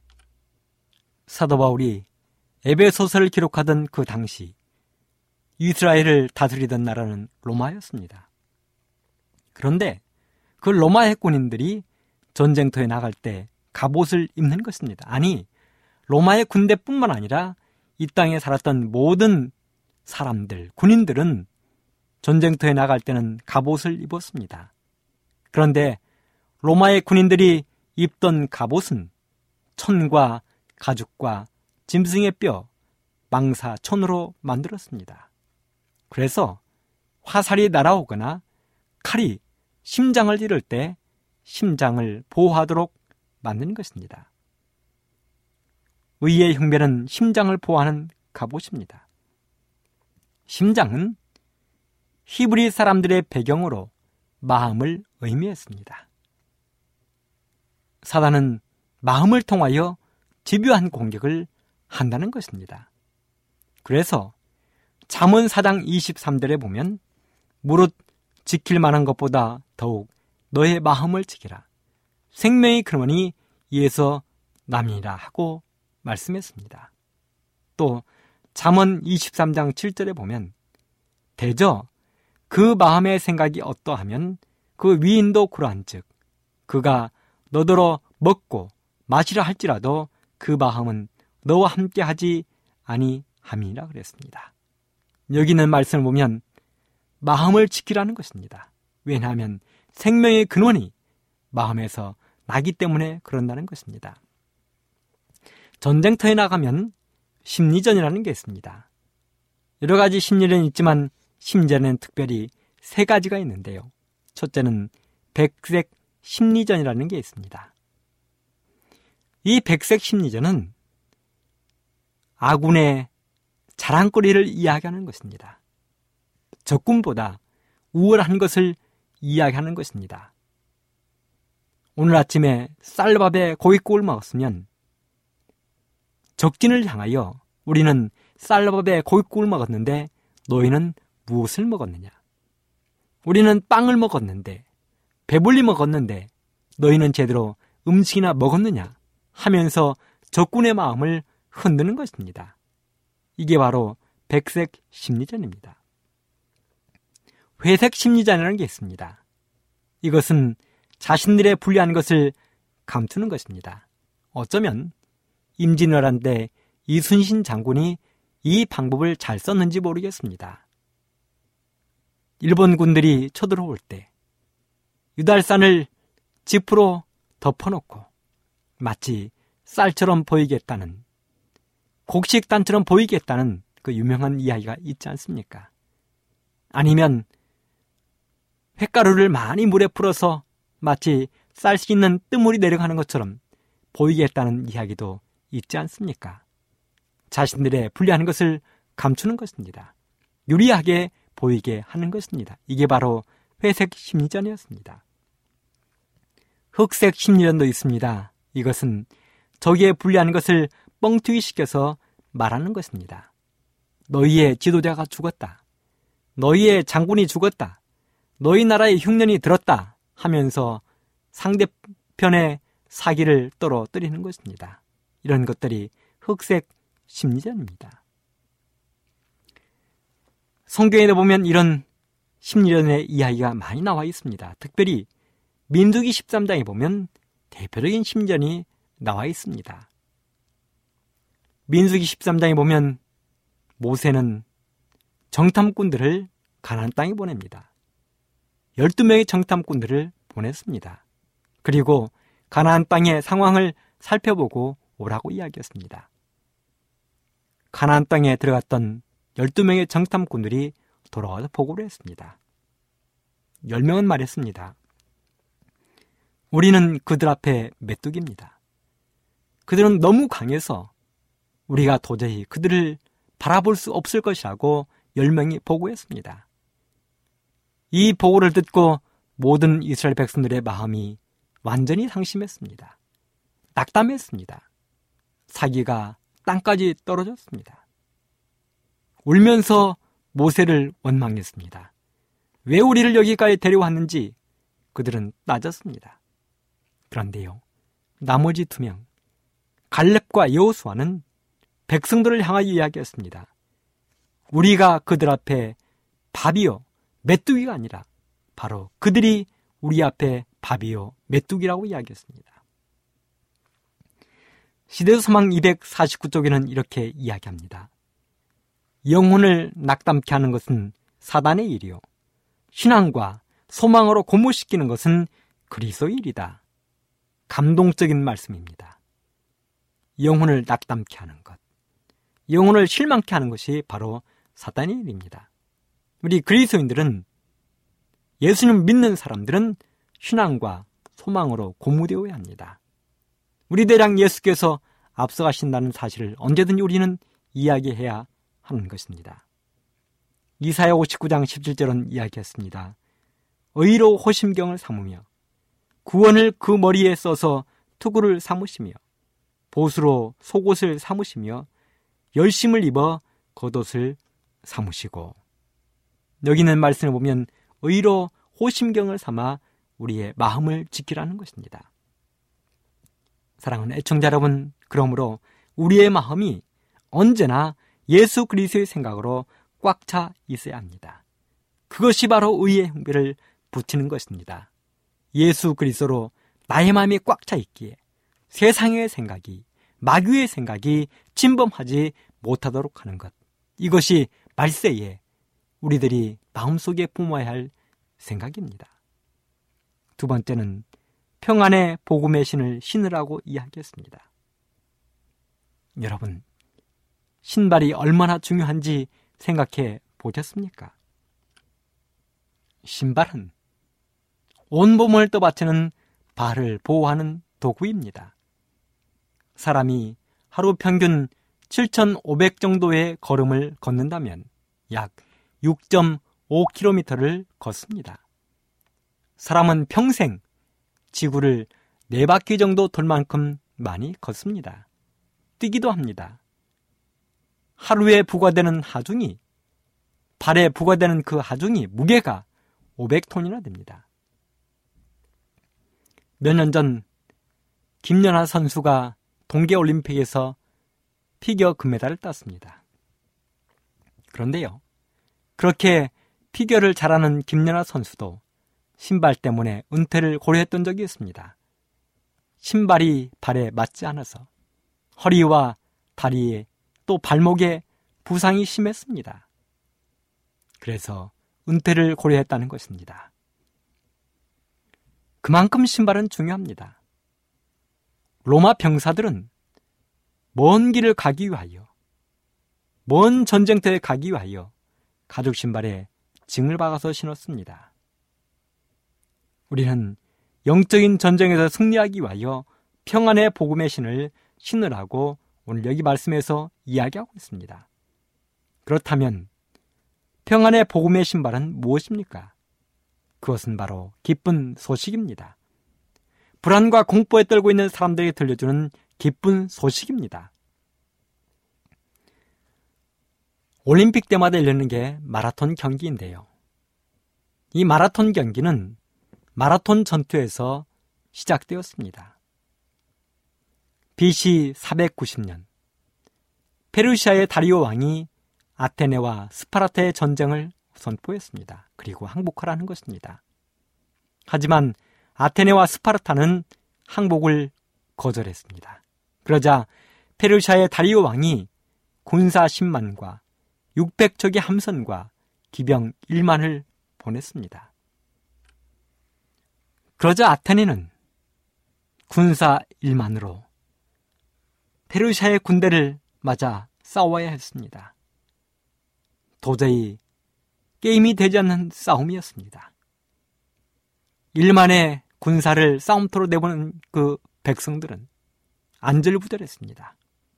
사도 바울이 에베소서를 기록하던 그 당시 이스라엘을 다스리던 나라는 로마였습니다. 그런데 그 로마의 군인들이 전쟁터에 나갈 때 갑옷을 입는 것입니다. 아니, 로마의 군대뿐만 아니라 이 땅에 살았던 모든 사람들, 군인들은 전쟁터에 나갈 때는 갑옷을 입었습니다. 그런데 로마의 군인들이 입던 갑옷은 천과 가죽과 짐승의 뼈, 망사, 천으로 만들었습니다. 그래서 화살이 날아오거나 칼이 심장을 찌를 때 심장을 보호하도록 만든 것입니다. 의의 흉배는 심장을 보호하는 갑옷입니다. 심장은 히브리 사람들의 배경으로 마음을 의미했습니다. 사단은 마음을 통하여 집요한 공격을 한다는 것입니다. 그래서 잠언 4장 23절에 보면 무릇 지킬 만한 것보다 더욱 너의 마음을 지키라. 생명의 근원이 이에서 남이라 하고 말씀했습니다. 또 잠언 23장 7절에 보면 대저 그 마음의 생각이 어떠하면 그 위인도 그러한즉 그가 너더러 먹고 마시라 할지라도 그 마음은 너와 함께하지 아니함이라 그랬습니다. 여기 있는 말씀을 보면 마음을 지키라는 것입니다. 왜냐하면 생명의 근원이 마음에서 나기 때문에 그런다는 것입니다. 전쟁터에 나가면 심리전이라는 게 있습니다. 여러 가지 심리전이 있지만 심리전에는 특별히 3가지가 있는데요. 첫째는 백색 심리전이라는 게 있습니다. 이 백색 심리전은 아군의 자랑거리를 이야기하는 것입니다. 적군보다 우월한 것을 이야기하는 것입니다. 오늘 아침에 쌀밥에 고깃국을 먹었으면 적진을 향하여 우리는 쌀밥에 고깃국을 먹었는데 너희는 무엇을 먹었느냐? 우리는 빵을 먹었는데 배불리 먹었는데 너희는 제대로 음식이나 먹었느냐? 하면서 적군의 마음을 흔드는 것입니다. 이게 바로 백색 심리전입니다. 회색 심리전이라는 게 있습니다. 이것은 자신들의 불리한 것을 감추는 것입니다. 어쩌면 임진왜란 때 이순신 장군이 이 방법을 잘 썼는지 모르겠습니다. 일본 군들이 쳐들어올 때 유달산을 지프로 덮어놓고 마치 쌀처럼 보이겠다는, 곡식단처럼 보이겠다는 그 유명한 이야기가 있지 않습니까? 아니면 횟가루를 많이 물에 풀어서 마치 쌀 수 있는 뜨물이 내려가는 것처럼 보이겠다는 이야기도 있지 않습니까? 자신들의 불리한 것을 감추는 것입니다. 유리하게 보이게 하는 것입니다. 이게 바로 회색 심리전이었습니다. 흑색 심리전도 있습니다. 이것은 적의 불리한 것을 뻥튀기시켜서 말하는 것입니다. 너희의 지도자가 죽었다. 너희의 장군이 죽었다. 너희 나라의 흉년이 들었다 하면서 상대편의 사기를 떨어뜨리는 것입니다. 이런 것들이 흑색 심리전입니다. 성경에 보면 이런 심리전의 이야기가 많이 나와 있습니다. 특별히 민수기 13장에 보면 대표적인 심리전이 나와 있습니다. 민수기 13장에 보면 모세는 정탐꾼들을 가나안 땅에 보냅니다. 12명의 정탐꾼들을 보냈습니다. 그리고 가나안 땅의 상황을 살펴보고 오라고 이야기했습니다. 가나안 땅에 들어갔던 12명의 정탐꾼들이 돌아와서 보고를 했습니다. 10명은 말했습니다. 우리는 그들 앞에 메뚜기입니다. 그들은 너무 강해서 우리가 도저히 그들을 바라볼 수 없을 것이라고 10명이 보고했습니다. 이 보고를 듣고 모든 이스라엘 백성들의 마음이 완전히 상심했습니다. 낙담했습니다. 사기가 땅까지 떨어졌습니다. 울면서 모세를 원망했습니다. 왜 우리를 여기까지 데려왔는지 그들은 따졌습니다. 그런데요, 나머지 2명, 갈렙과 여호수아는 백성들을 향하여 이야기했습니다. 우리가 그들 앞에 밥이요 메뚜기가 아니라 바로 그들이 우리 앞에 밥이요 메뚜기라고 이야기했습니다. 시대소망 249쪽에는 이렇게 이야기합니다. 영혼을 낙담케 하는 것은 사단의 일이요, 신앙과 소망으로 고무시키는 것은 그리스도의 일이다. 감동적인 말씀입니다. 영혼을 낙담케 하는 것, 영혼을 실망케 하는 것이 바로 사단의 일입니다. 우리 그리스도인들은, 예수님 믿는 사람들은 신앙과 소망으로 고무되어야 합니다. 우리 대장 예수께서 앞서가신다는 사실을 언제든지 우리는 이야기해야 하는 것입니다. 이사야 59장 17절은 이야기했습니다. 의로 호심경을 삼으며 구원을 그 머리에 써서 투구를 삼으시며 보수로 속옷을 삼으시며 열심을 입어 겉옷을 삼으시고. 여기 있는 말씀을 보면 의로 호심경을 삼아 우리의 마음을 지키라는 것입니다. 사랑하는 애청자 여러분, 그러므로 우리의 마음이 언제나 예수 그리스도의 생각으로 꽉 차 있어야 합니다. 그것이 바로 의의 형배를 붙이는 것입니다. 예수 그리스도로 나의 마음이 꽉 차 있기에 세상의 생각이, 마귀의 생각이 침범하지 못하도록 하는 것, 이것이 말세에 우리들이 마음속에 품어야 할 생각입니다. 두 번째는 평안의 복음의 신을 신으라고 이야기했습니다. 여러분, 신발이 얼마나 중요한지 생각해 보셨습니까? 신발은 온몸을 떠받치는 발을 보호하는 도구입니다. 사람이 하루 평균 7,500 정도의 걸음을 걷는다면 약 6.5km를 걷습니다. 사람은 평생 지구를 4바퀴 정도 돌 만큼 많이 걷습니다. 뛰기도 합니다. 하루에 부과되는 하중이, 발에 부과되는 그 하중이 무게가 500톤이나 됩니다. 몇 년 전 김연아 선수가 동계올림픽에서 피겨 금메달을 땄습니다. 그런데요, 그렇게 피겨를 잘하는 김연아 선수도 신발 때문에 은퇴를 고려했던 적이 있습니다. 신발이 발에 맞지 않아서 허리와 다리에 또 발목에 부상이 심했습니다. 그래서 은퇴를 고려했다는 것입니다. 그만큼 신발은 중요합니다. 로마 병사들은 먼 길을 가기 위하여, 먼 전쟁터에 가기 위하여 가죽 신발에 징을 박아서 신었습니다. 우리는 영적인 전쟁에서 승리하기 위하여 평안의 복음의 신을 신으라고 오늘 여기 말씀에서 이야기하고 있습니다. 그렇다면 평안의 복음의 신발은 무엇입니까? 그것은 바로 기쁜 소식입니다. 불안과 공포에 떨고 있는 사람들에게 들려주는 기쁜 소식입니다. 올림픽 때마다 열리는 게 마라톤 경기인데요. 이 마라톤 경기는 마라톤 전투에서 시작되었습니다. BC 490년 페르시아의 다리오 왕이 아테네와 스파르타의 전쟁을 선포했습니다. 그리고 항복하라는 것입니다. 하지만 아테네와 스파르타는 항복을 거절했습니다. 그러자 페르시아의 다리오 왕이 군사 10만과 600척의 함선과 기병 1만을 보냈습니다. 그러자 아테네는 군사 1만으로 페르시아의 군대를 맞아 싸워야 했습니다. 도저히 게임이 되지 않는 싸움이었습니다. 1만의 군사를 싸움터로 내보낸 그 백성들은 안절부절했습니다.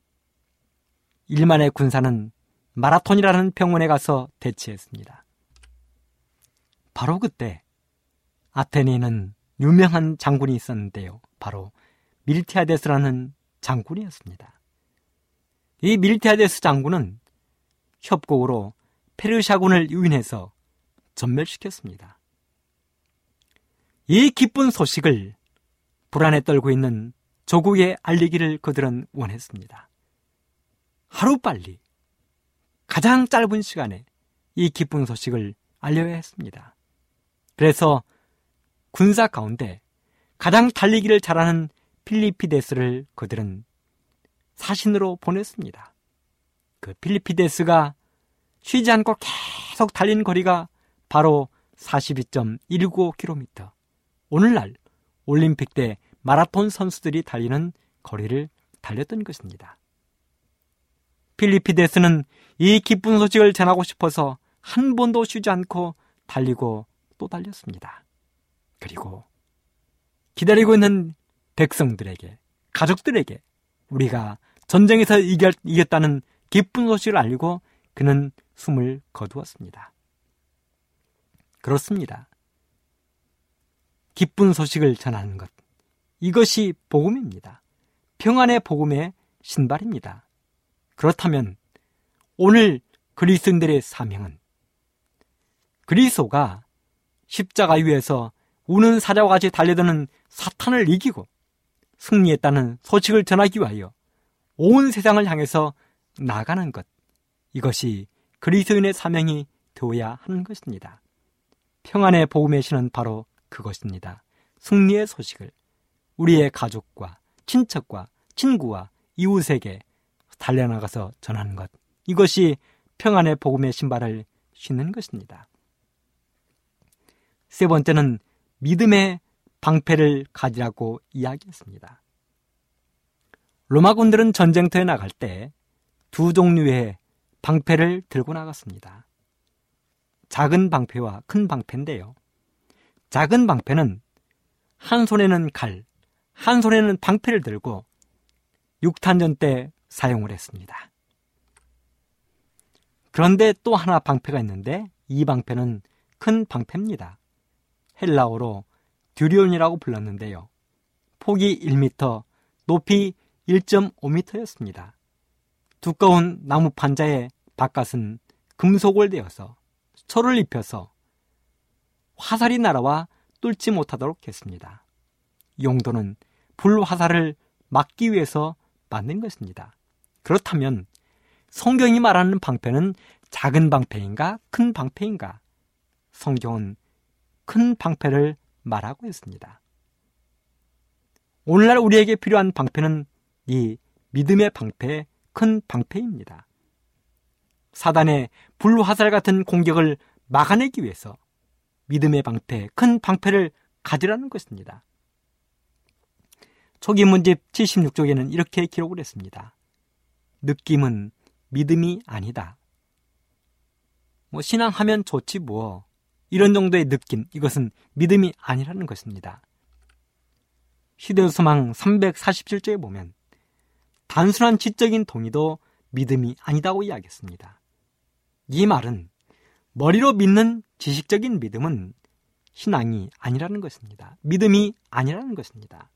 1만의 군사는 마라톤이라는 병원에 가서 대치했습니다. 바로 그때 아테네에는 유명한 장군이 있었는데요. 바로 밀티아데스라는 장군이었습니다. 이 밀티아데스 장군은 협곡으로 페르시아군을 유인해서 전멸시켰습니다. 이 기쁜 소식을 불안에 떨고 있는 조국에 알리기를 그들은 원했습니다. 하루빨리 가장 짧은 시간에 이 기쁜 소식을 알려야 했습니다. 그래서 군사 가운데 가장 달리기를 잘하는 필리피데스를 그들은 사신으로 보냈습니다. 그 필리피데스가 쉬지 않고 계속 달린 거리가 바로 42.195km. 오늘날 올림픽 때 마라톤 선수들이 달리는 거리를 달렸던 것입니다. 필리피데스는 이 기쁜 소식을 전하고 싶어서 한 번도 쉬지 않고 달리고 또 달렸습니다. 그리고 기다리고 있는 백성들에게, 가족들에게 우리가 전쟁에서 이겼다는 기쁜 소식을 알리고 그는 숨을 거두었습니다. 그렇습니다. 기쁜 소식을 전하는 것, 이것이 복음입니다. 평안의 복음의 신발입니다. 그렇다면 오늘 그리스도인들의 사명은 그리스도가 십자가 위에서 우는 사자와 같이 달려드는 사탄을 이기고 승리했다는 소식을 전하기 위하여 온 세상을 향해서 나가는 것, 이것이 그리스도인의 사명이 되어야 하는 것입니다. 평안의 복음의 신은 바로 그것입니다. 승리의 소식을 우리의 가족과 친척과 친구와 이웃에게 달려나가서 전하는 것, 이것이 평안의 복음의 신발을 신는 것입니다. 세 번째는 믿음의 방패를 가지라고 이야기했습니다. 로마군들은 전쟁터에 나갈 때 두 종류의 방패를 들고 나갔습니다. 작은 방패와 큰 방패인데요. 작은 방패는 한 손에는 칼, 한 손에는 방패를 들고 육탄전 때 사용을 했습니다. 그런데 또 하나 방패가 있는데 이 방패는 큰 방패입니다. 헬라어로 듀리온이라고 불렀는데요. 폭이 1m, 높이 1.5m였습니다. 두꺼운 나무 판자의 바깥은 금속을 대어서 철을 입혀서 화살이 날아와 뚫지 못하도록 했습니다. 용도는 불화살을 막기 위해서 만든 것입니다. 그렇다면 성경이 말하는 방패는 작은 방패인가 큰 방패인가? 성경은 큰 방패를 말하고 있습니다. 오늘날 우리에게 필요한 방패는 이 믿음의 방패, 큰 방패입니다. 사단의 불화살 같은 공격을 막아내기 위해서 믿음의 방패, 큰 방패를 가지라는 것입니다. 초기 문집 76쪽에는 이렇게 기록을 했습니다. 느낌은 믿음이 아니다. 신앙하면 좋지 뭐. 이런 정도의 느낌, 이것은 믿음이 아니라는 것입니다. 시대소망 347쪽에 보면 단순한 지적인 동의도 믿음이 아니다고 이야기했습니다. 이 말은 머리로 믿는 지식적인 믿음은 신앙이 아니라는 것입니다. 믿음이 아니라는 것입니다.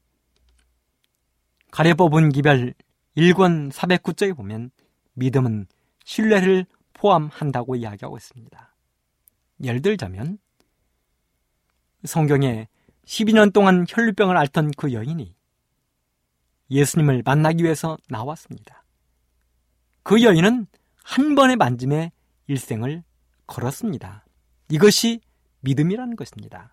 가래법은 기별 1권 409쪽에 보면 믿음은 신뢰를 포함한다고 이야기하고 있습니다. 예를 들자면 성경에 12년 동안 혈루병을 앓던 그 여인이 예수님을 만나기 위해서 나왔습니다. 그 여인은 한 번의 만짐에 일생을 걸었습니다. 이것이 믿음이라는 것입니다.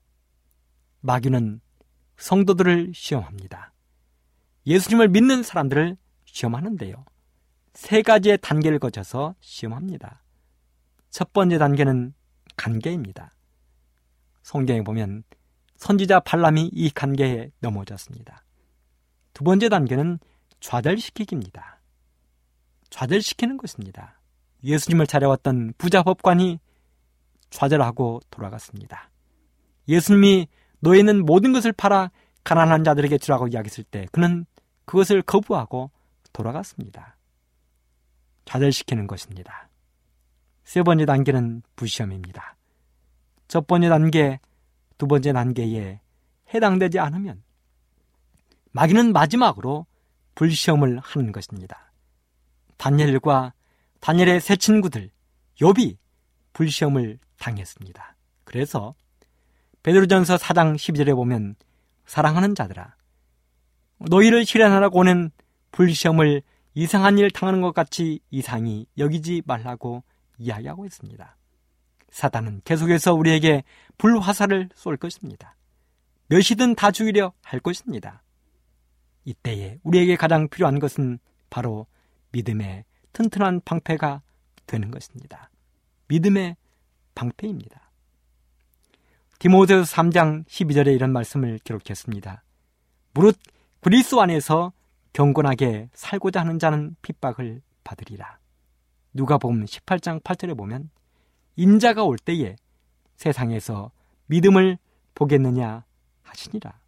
마귀는 성도들을 시험합니다. 예수님을 믿는 사람들을 시험하는데요. 세 가지의 단계를 거쳐서 시험합니다. 첫 번째 단계는 간계입니다. 성경에 보면 선지자 발람이 이 간계에 넘어졌습니다. 두 번째 단계는 좌절시키기입니다. 좌절시키는 것입니다. 예수님을 찾아왔던 부자 법관이 좌절하고 돌아갔습니다. 예수님이 너희는 모든 것을 팔아 가난한 자들에게 주라고 이야기했을 때 그는 그것을 거부하고 돌아갔습니다. 좌절시키는 것입니다. 세 번째 단계는 부시험입니다. 첫 번째 단계, 두 번째 단계에 해당되지 않으면 마귀는 마지막으로 불시험을 하는 것입니다. 다니엘과 다니엘의 세 친구들 욥이 불시험을 당했습니다. 그래서 베드로전서 4장 12절에 보면 사랑하는 자들아 너희를 시련하라고 오는 불시험을 이상한 일 당하는 것 같이 이상히 여기지 말라고 이야기하고 있습니다. 사단은 계속해서 우리에게 불화살을 쏠 것입니다. 몇이든 다 죽이려 할 것입니다. 이때에 우리에게 가장 필요한 것은 바로 믿음의 튼튼한 방패가 되는 것입니다. 믿음의 방패입니다. 디모데후서 3장 12절에 이런 말씀을 기록했습니다. 무릇 그리스도 안에서 경건하게 살고자 하는 자는 핍박을 받으리라. 누가복음 18장 8절에 보면 인자가 올 때에 세상에서 믿음을 보겠느냐 하시니라.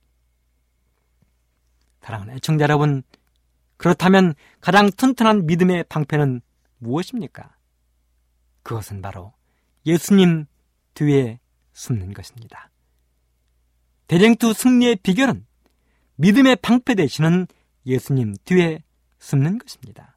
사랑하는 애청자 여러분, 그렇다면 가장 튼튼한 믿음의 방패는 무엇입니까? 그것은 바로 예수님 뒤에 숨는 것입니다. 대쟁투 승리의 비결은 믿음의 방패 되시는 예수님 뒤에 숨는 것입니다.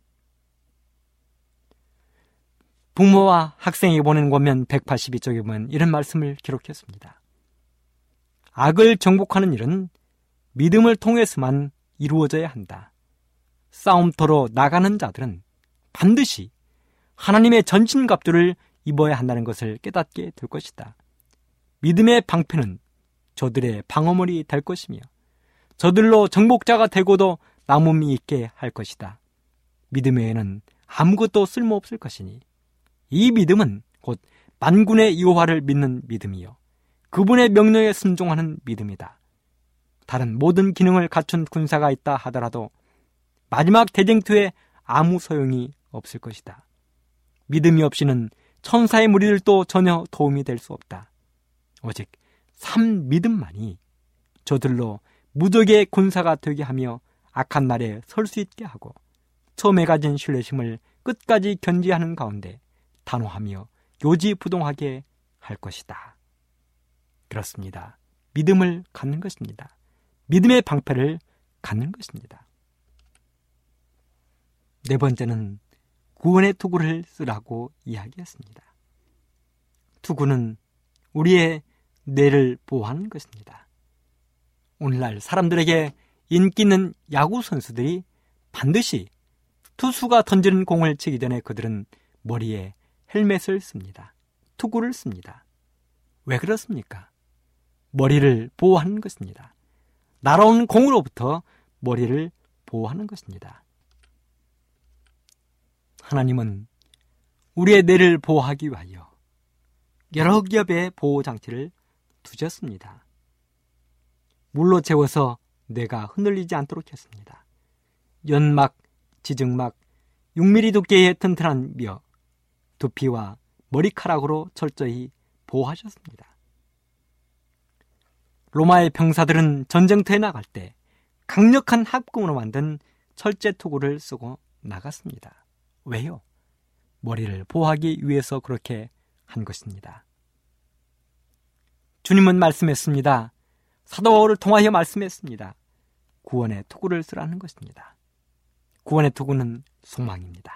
부모와 학생에게 보낸 권면 182쪽에 보면 이런 말씀을 기록했습니다. 악을 정복하는 일은 믿음을 통해서만 이루어져야 한다. 싸움터로 나가는 자들은 반드시 하나님의 전신갑주를 입어야 한다는 것을 깨닫게 될 것이다. 믿음의 방패는 저들의 방어물이 될 것이며 저들로 정복자가 되고도 남음이 있게 할 것이다. 믿음 외에는 아무것도 쓸모없을 것이니 이 믿음은 곧 만군의 여호와를 믿는 믿음이요 그분의 명령에 순종하는 믿음이다. 다른 모든 기능을 갖춘 군사가 있다 하더라도 마지막 대쟁투에 아무 소용이 없을 것이다. 믿음이 없이는 천사의 무리들도 전혀 도움이 될 수 없다. 오직 참 믿음만이 저들로 무적의 군사가 되게 하며 악한 날에 설 수 있게 하고 처음에 가진 신뢰심을 끝까지 견지하는 가운데 단호하며 요지부동하게 할 것이다. 그렇습니다. 믿음을 갖는 것입니다. 믿음의 방패를 갖는 것입니다. 네 번째는 구원의 투구를 쓰라고 이야기했습니다. 투구는 우리의 뇌를 보호하는 것입니다. 오늘날 사람들에게 인기 있는 야구 선수들이 반드시 투수가 던지는 공을 치기 전에 그들은 머리에 헬멧을 씁니다. 투구를 씁니다. 왜 그렇습니까? 머리를 보호하는 것입니다. 날아오는 공으로부터 머리를 보호하는 것입니다. 하나님은 우리의 뇌를 보호하기 위하여 여러 겹의 보호장치를 두셨습니다. 물로 채워서 뇌가 흔들리지 않도록 했습니다. 연막, 지증막, 6mm 두께의 튼튼한 며, 두피와 머리카락으로 철저히 보호하셨습니다. 로마의 병사들은 전쟁터에 나갈 때 강력한 합금으로 만든 철제 투구를 쓰고 나갔습니다. 왜요? 머리를 보호하기 위해서 그렇게 한 것입니다. 주님은 말씀했습니다. 사도 바울을 통하여 말씀했습니다. 구원의 투구를 쓰라는 것입니다. 구원의 투구는 소망입니다.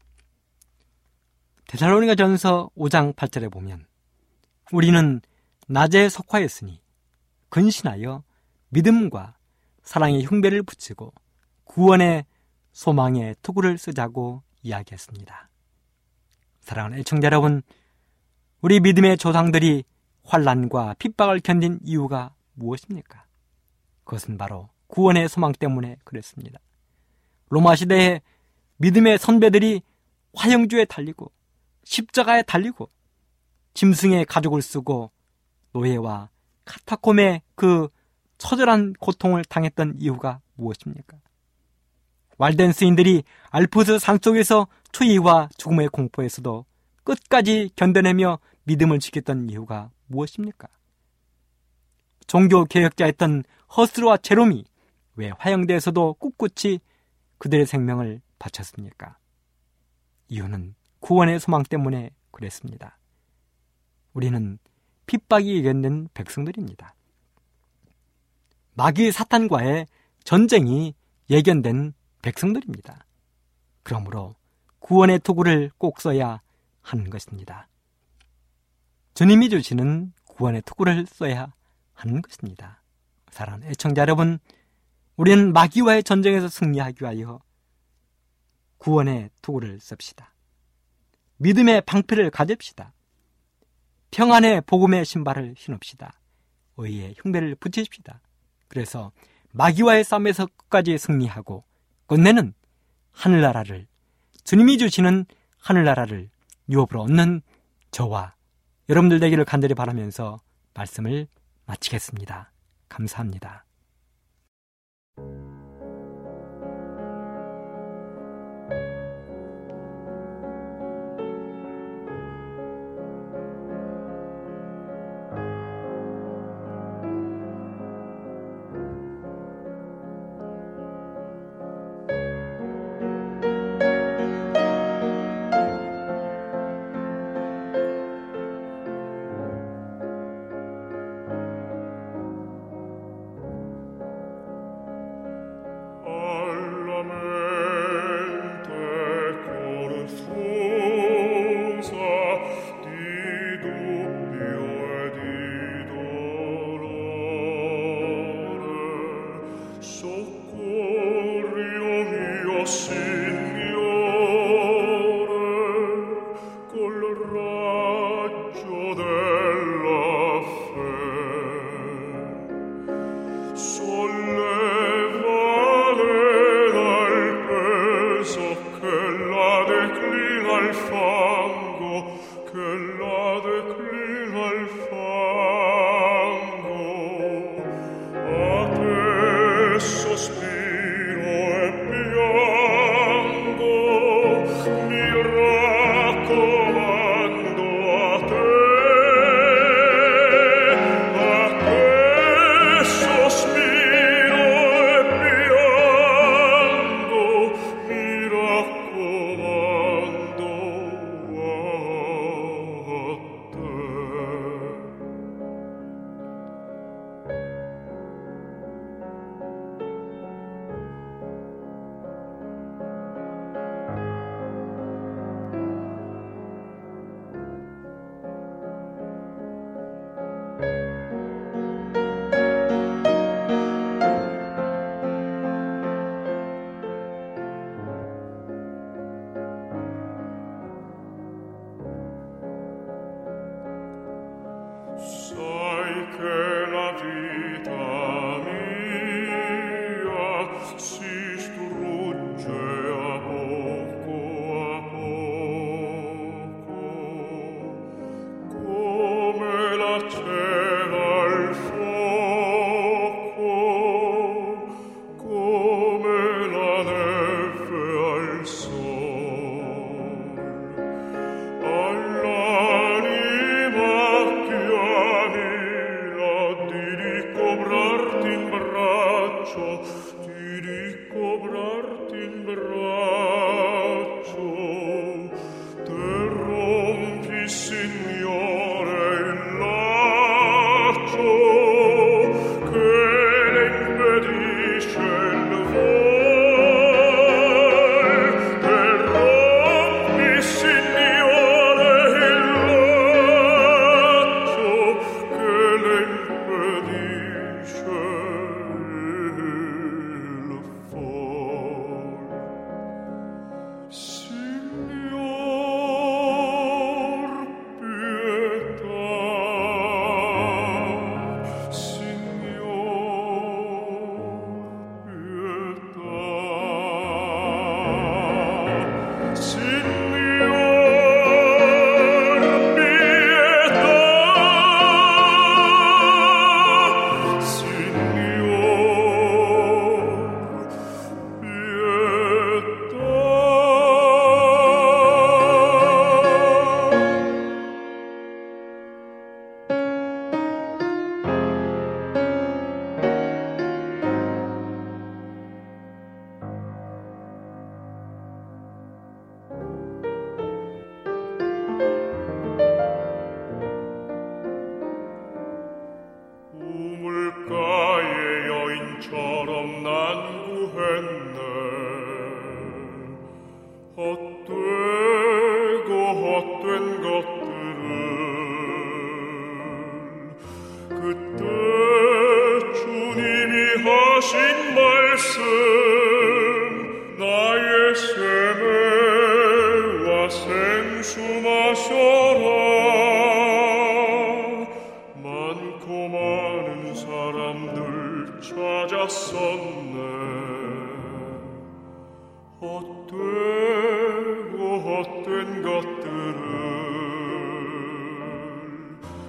데살로니가전서 5장 8절에 보면 우리는 낮에 속하였으니 근신하여 믿음과 사랑의 흉배를 붙이고 구원의 소망의 투구를 쓰자고 이야기했습니다. 사랑하는 애청자 여러분, 우리 믿음의 조상들이 환난과 핍박을 견딘 이유가 무엇입니까? 그것은 바로 구원의 소망 때문에 그랬습니다. 로마 시대에 믿음의 선배들이 화형주에 달리고 십자가에 달리고 짐승의 가죽을 쓰고 노예와 카타콤의 그 처절한 고통을 당했던 이유가 무엇입니까? 왈덴스인들이 알프스 산속에서 추위와 죽음의 공포에서도 끝까지 견뎌내며 믿음을 지켰던 이유가 무엇입니까? 종교 개혁자였던 허스루와 제롬이 왜 화형대에서도 꿋꿋이 그들의 생명을 바쳤습니까? 이유는 구원의 소망 때문에 그랬습니다. 우리는 핍박이 예견된 백성들입니다. 마귀 사탄과의 전쟁이 예견된 백성들입니다. 그러므로 구원의 투구를 꼭 써야 하는 것입니다. 주님이 주시는 구원의 투구를 써야 하는 것입니다. 사랑하는 애청자 여러분, 우리는 마귀와의 전쟁에서 승리하기 위하여 구원의 투구를 씁시다. 믿음의 방패를 가집시다. 평안의 복음의 신발을 신읍시다. 의의 흉배를 붙이십시다. 그래서 마귀와의 싸움에서 끝까지 승리하고 끝내는 하늘나라를, 주님이 주시는 하늘나라를 유업으로 얻는 저와 여러분들 되기를 간절히 바라면서 말씀을 마치겠습니다. 감사합니다. Mi raccomando a te.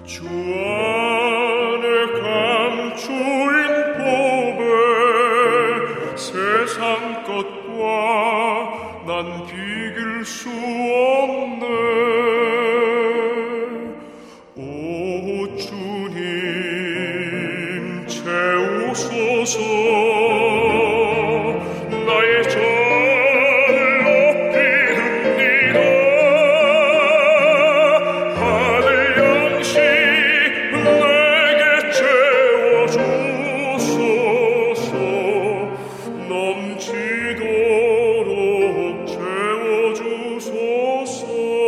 주 안에 감추인 법에 세상 것과 난 비길 수 없네. 오 주님 채우소서. 나의 잔을 높이 듭니다. 하늘 양식 내게 채워주소서. 넘치도록 채워주소서.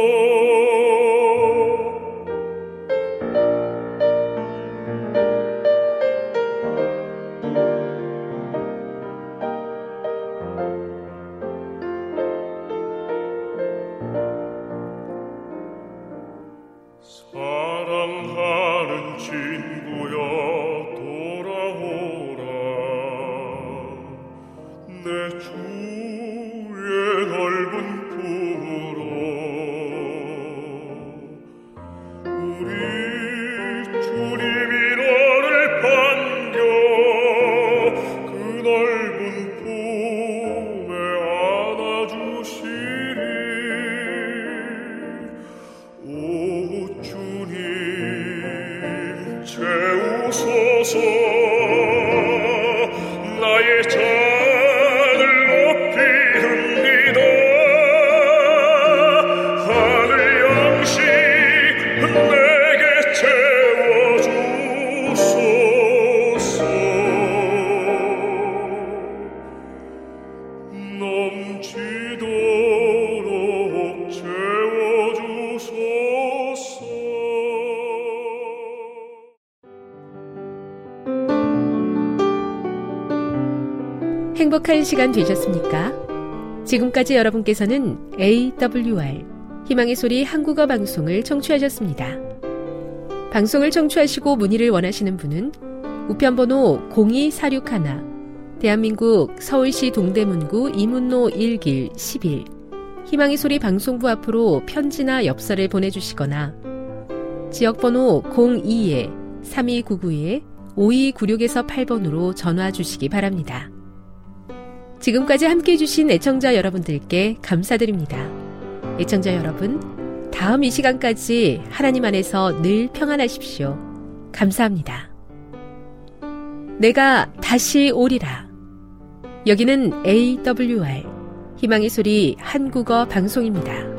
사랑하는 친구여 돌아오라. 내 주의 넓은 품으로 우리 주님이 너를 반겨 그 넓은 품에 안아주시리. 오 주님 채우소서. 나의 잔을 높이 듭니다. 하늘 양식 내게 채워주소서. 넘치도록 채워주소서. 행복한 시간 되셨습니까? 지금까지 여러분께서는 AWR 희망의 소리 한국어 방송을 청취하셨습니다. 방송을 청취하시고 문의를 원하시는 분은 우편번호 02461 대한민국 서울시 동대문구 이문로 1길 11 희망의 소리 방송부 앞으로 편지나 엽서를 보내주시거나 지역번호 02-3299-5296에서 8번으로 전화 주시기 바랍니다. 지금까지 함께해 주신 애청자 여러분들께 감사드립니다. 애청자 여러분, 다음 이 시간까지 하나님 안에서 늘 평안하십시오. 감사합니다. 내가 다시 오리라. 여기는 AWR 희망의 소리 한국어 방송입니다.